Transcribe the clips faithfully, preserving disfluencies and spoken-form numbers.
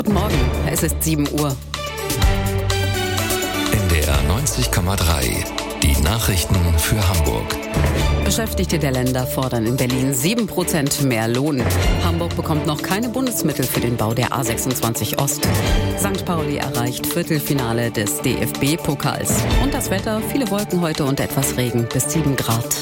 Guten Morgen, es ist sieben Uhr. N D R neunzig Komma drei. Die Nachrichten für Hamburg. Beschäftigte der Länder fordern in Berlin sieben Prozent mehr Lohn. Hamburg bekommt noch keine Bundesmittel für den Bau der A sechsundzwanzig Ost. Sankt Pauli erreicht Viertelfinale des D F B-Pokals. Und das Wetter, viele Wolken heute und etwas Regen, bis sieben Grad.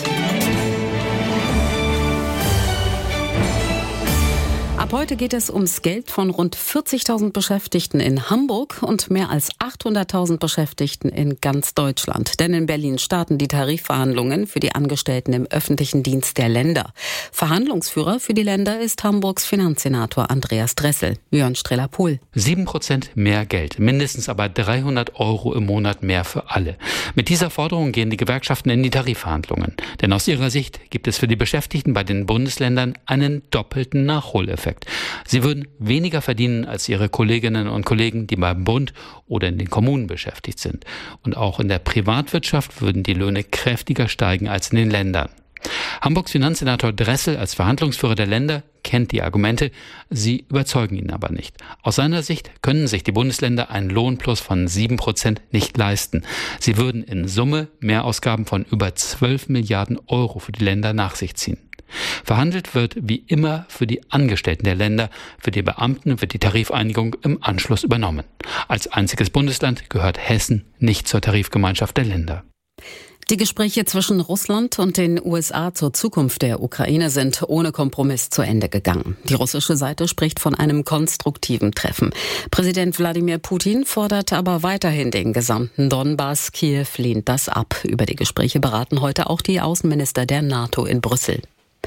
Ab heute geht es ums Geld von rund vierzigtausend Beschäftigten in Hamburg und mehr als achthunderttausend Beschäftigten in ganz Deutschland. Denn in Berlin starten die Tarifverhandlungen für die Angestellten im öffentlichen Dienst der Länder. Verhandlungsführer für die Länder ist Hamburgs Finanzsenator Andreas Dressel. Jörn Streller-Pohl. Sieben Prozent mehr Geld, mindestens aber dreihundert Euro im Monat mehr für alle. Mit dieser Forderung gehen die Gewerkschaften in die Tarifverhandlungen. Denn aus ihrer Sicht gibt es für die Beschäftigten bei den Bundesländern einen doppelten Nachholeffekt. Sie würden weniger verdienen als ihre Kolleginnen und Kollegen, die beim Bund oder in den Kommunen beschäftigt sind. Und auch in der Privatwirtschaft würden die Löhne kräftiger steigen als in den Ländern. Hamburgs Finanzsenator Dressel als Verhandlungsführer der Länder kennt die Argumente, sie überzeugen ihn aber nicht. Aus seiner Sicht können sich die Bundesländer einen Lohnplus von sieben Prozent nicht leisten. Sie würden in Summe Mehrausgaben von über zwölf Milliarden Euro für die Länder nach sich ziehen. Verhandelt wird wie immer für die Angestellten der Länder, für die Beamten wird die Tarifeinigung im Anschluss übernommen. Als einziges Bundesland gehört Hessen nicht zur Tarifgemeinschaft der Länder. Die Gespräche zwischen Russland und den U S A zur Zukunft der Ukraine sind ohne Kompromiss zu Ende gegangen. Die russische Seite spricht von einem konstruktiven Treffen. Präsident Wladimir Putin fordert aber weiterhin den gesamten Donbass. Kiew lehnt das ab. Über die Gespräche beraten heute auch die Außenminister der NATO in Brüssel.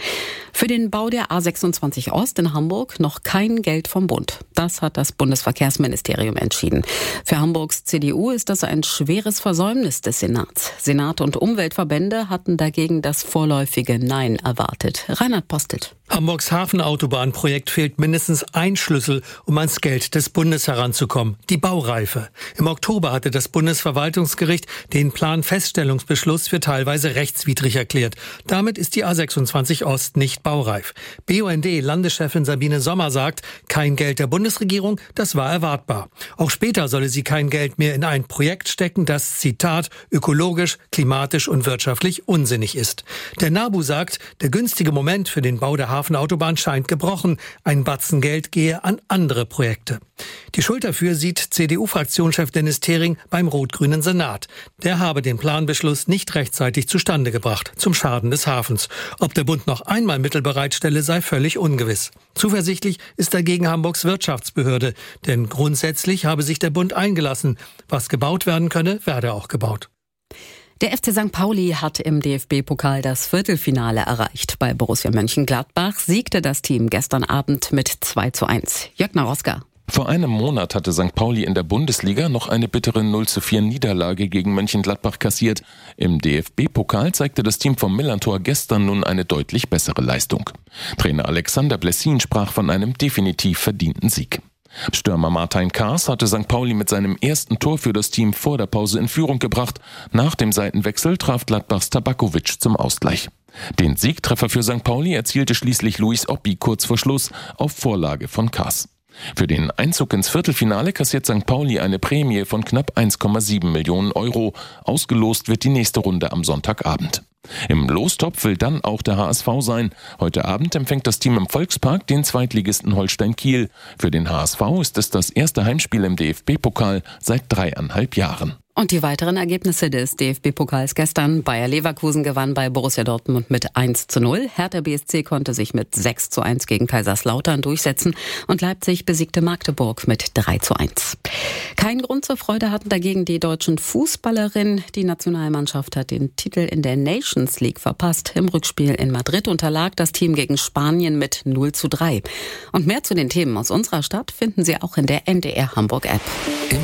Für den Bau der A sechsundzwanzig Ost in Hamburg noch kein Geld vom Bund. Das hat das Bundesverkehrsministerium entschieden. Für Hamburgs C D U ist das ein schweres Versäumnis des Senats. Senat und Umweltverbände hatten dagegen das vorläufige Nein erwartet. Reinhard Postelt. Hamburgs Hafenautobahnprojekt fehlt mindestens ein Schlüssel, um ans Geld des Bundes heranzukommen: die Baureife. Im Oktober hatte das Bundesverwaltungsgericht den Planfeststellungsbeschluss für teilweise rechtswidrig erklärt. Damit ist die A sechsundzwanzig Ost nicht baureif. B U N D-Landeschefin Sabine Sommer sagt, kein Geld der Bundesregierung, das war erwartbar. Auch später solle sie kein Geld mehr in ein Projekt stecken, das, Zitat, ökologisch, klimatisch und wirtschaftlich unsinnig ist. Der NABU sagt, der günstige Moment für den Bau der Hafenautobahn scheint gebrochen. Ein Batzen Geld gehe an andere Projekte. Die Schuld dafür sieht C D U-Fraktionschef Dennis Thering beim rot-grünen Senat. Der habe den Planbeschluss nicht rechtzeitig zustande gebracht, zum Schaden des Hafens. Ob der Bund noch einmal Mittel bereitstelle, sei völlig ungewiss. Zuversichtlich ist dagegen Hamburgs Wirtschaftsbehörde, denn grundsätzlich habe sich der Bund eingelassen. Was gebaut werden könne, werde auch gebaut. Der F C Sankt Pauli hat im D F B-Pokal das Viertelfinale erreicht. Bei Borussia Mönchengladbach siegte das Team gestern Abend mit zwei zu eins. Jörg Naroska. Vor einem Monat hatte Sankt Pauli in der Bundesliga noch eine bittere null zu vier Niederlage gegen Mönchengladbach kassiert. Im D F B-Pokal zeigte das Team vom Millantor gestern nun eine deutlich bessere Leistung. Trainer Alexander Blessin sprach von einem definitiv verdienten Sieg. Stürmer Martin Kaas hatte Sankt Pauli mit seinem ersten Tor für das Team vor der Pause in Führung gebracht. Nach dem Seitenwechsel traf Gladbachs Tabakovic zum Ausgleich. Den Siegtreffer für Sankt Pauli erzielte schließlich Luis Oppi kurz vor Schluss auf Vorlage von Kaas. Für den Einzug ins Viertelfinale kassiert Sankt Pauli eine Prämie von knapp eins Komma sieben Millionen Euro. Ausgelost wird die nächste Runde am Sonntagabend. Im Lostopf will dann auch der H S V sein. Heute Abend empfängt das Team im Volkspark den Zweitligisten Holstein Kiel. Für den H S V ist es das erste Heimspiel im D F B-Pokal seit dreieinhalb Jahren. Und die weiteren Ergebnisse des D F B-Pokals gestern. Bayer Leverkusen gewann bei Borussia Dortmund mit eins zu null. Hertha B S C konnte sich mit sechs zu eins gegen Kaiserslautern durchsetzen. Und Leipzig besiegte Magdeburg mit drei zu eins. Keinen Grund zur Freude hatten dagegen die deutschen Fußballerinnen. Die Nationalmannschaft hat den Titel in der Nations League verpasst. Im Rückspiel in Madrid unterlag das Team gegen Spanien mit null zu drei. Und mehr zu den Themen aus unserer Stadt finden Sie auch in der N D R Hamburg App.